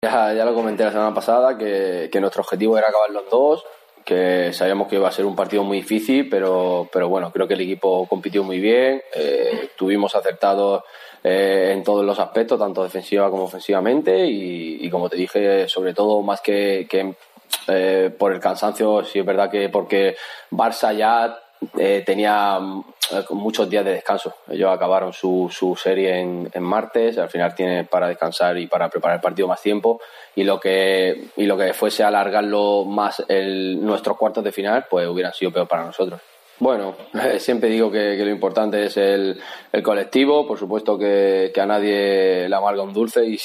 Ya lo comenté la semana pasada que nuestro objetivo era acabar los dos, que sabíamos que iba a ser un partido muy difícil, pero bueno, creo que el equipo compitió muy bien, tuvimos acertados en todos los aspectos, tanto defensiva como ofensivamente, y como te dije, sobre todo más que por el cansancio, sí es verdad que porque Barça ya tenía muchos días de descanso. Ellos acabaron su serie en martes, al final tienen para descansar y para preparar el partido más tiempo, y lo que fuese alargarlo más nuestros cuartos de final, pues hubieran sido peor para nosotros. Bueno, siempre digo que lo importante es el colectivo. Por supuesto que a nadie le amarga un dulce, y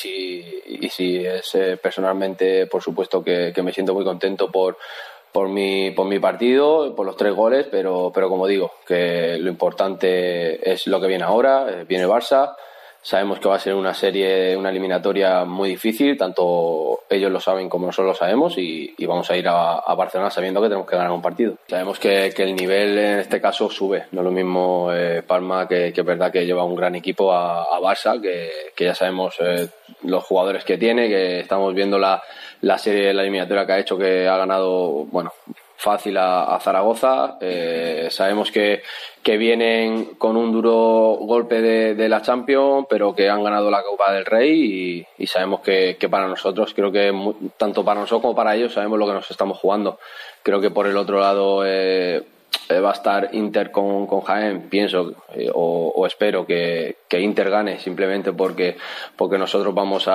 si es personalmente, por supuesto que me siento muy contento por mi partido, por los 3 goles, pero como digo, que lo importante es lo que viene ahora. Viene Barça, sabemos que va a ser una eliminatoria muy difícil, tanto ellos lo saben como nosotros lo sabemos, y vamos a ir a Barcelona sabiendo que tenemos que ganar un partido. Sabemos que el nivel en este caso sube, no es lo mismo Palma, que es verdad que lleva un gran equipo, a Barça, que ya sabemos los jugadores que tiene, que estamos viendo la serie, la eliminatoria que ha hecho, que ha ganado, bueno, fácil a Zaragoza. Sabemos que vienen con un duro golpe de la Champions, pero que han ganado la Copa del Rey, y sabemos que para nosotros, creo que tanto para nosotros como para ellos, sabemos lo que nos estamos jugando. Creo que por el otro lado va a estar Inter con Jaén. Pienso o espero que Inter gane, simplemente porque nosotros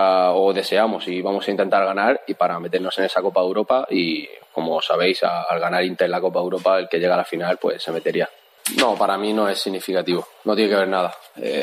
deseamos y vamos a intentar ganar, y para meternos en esa Copa de Europa. Y como sabéis, al ganar Inter la Copa de Europa, el que llega a la final pues se metería. No, para mí no es significativo, no tiene que ver nada,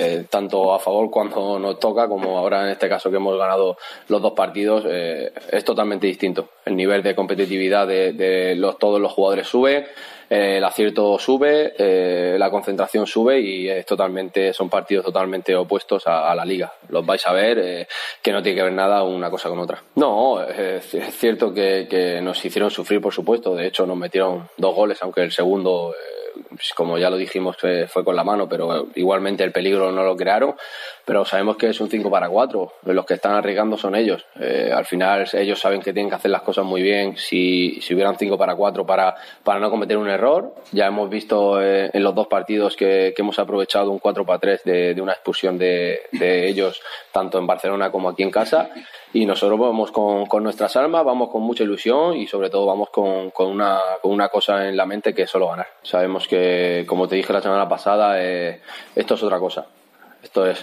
tanto a favor cuando nos toca, como ahora en este caso que hemos ganado los 2 partidos. Es totalmente distinto. El nivel de competitividad de todos los jugadores sube, el acierto sube, la concentración sube, y son partidos totalmente opuestos a la Liga. Los vais a ver, que no tiene que ver nada una cosa con otra. No, es cierto que nos hicieron sufrir, por supuesto. De hecho, nos metieron 2 goles, aunque el segundo, como ya lo dijimos, fue con la mano, pero igualmente el peligro no lo crearon. Pero sabemos que es un 5-4, los que están arriesgando son ellos. Al final ellos saben que tienen que hacer las cosas muy bien. Si hubieran 5-4 para no cometer un error, ya hemos visto en los 2 partidos que hemos aprovechado un 4-3 de una expulsión de ellos, tanto en Barcelona como aquí en casa. Y nosotros vamos con nuestras almas, vamos con mucha ilusión, y sobre todo vamos con una cosa en la mente, que es solo ganar. Sabemos que, como te dije la semana pasada, esto es otra cosa. Esto es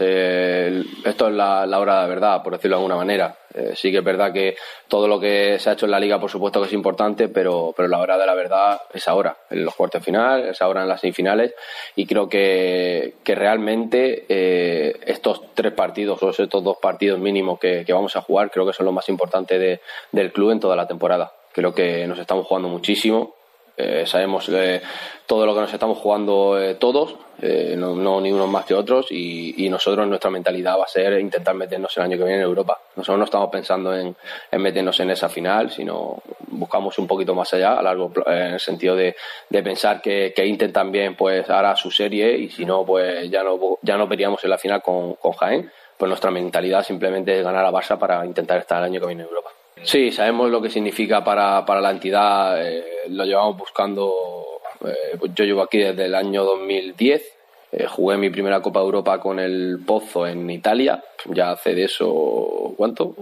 la hora de la verdad, por decirlo de alguna manera. Sí que es verdad que todo lo que se ha hecho en la Liga, por supuesto que es importante, pero la hora de la verdad es ahora, en los cuartos de final, es ahora en las semifinales. Y creo que realmente estos 3 partidos, o estos 2 partidos mínimos que vamos a jugar, creo que son lo más importante del club en toda la temporada. Creo que nos estamos jugando muchísimo. Sabemos todo lo que nos estamos jugando todos, no ni unos más que otros, y nosotros, nuestra mentalidad va a ser intentar meternos el año que viene en Europa. Nosotros no estamos pensando en meternos en esa final, sino buscamos un poquito más allá, en el sentido de pensar que Inter también pues hará su serie, y si no, pues ya no veríamos en la final con Jaén. Pues nuestra mentalidad simplemente es ganar a Barça para intentar estar el año que viene en Europa. Sí, sabemos lo que significa para la entidad, lo llevamos buscando. Yo llevo aquí desde el año 2010, jugué mi primera Copa de Europa con el Pozo en Italia, ya hace de eso, ¿cuánto?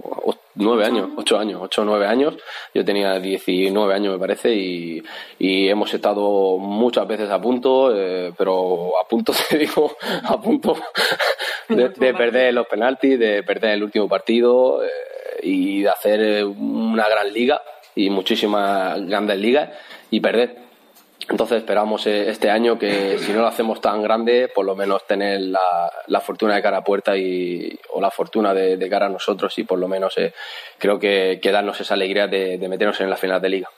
8 o 9 años. Yo tenía 19 años, me parece, y hemos estado muchas veces a punto, pero a punto, te digo, a punto de perder los penaltis, de perder el último partido, y de hacer una gran liga y muchísimas grandes ligas y perder. Entonces esperamos este año que, si no lo hacemos tan grande, por lo menos tener la fortuna de cara a puerta, o la fortuna de cara a nosotros, y por lo menos creo que darnos esa alegría de meternos en la final de liga.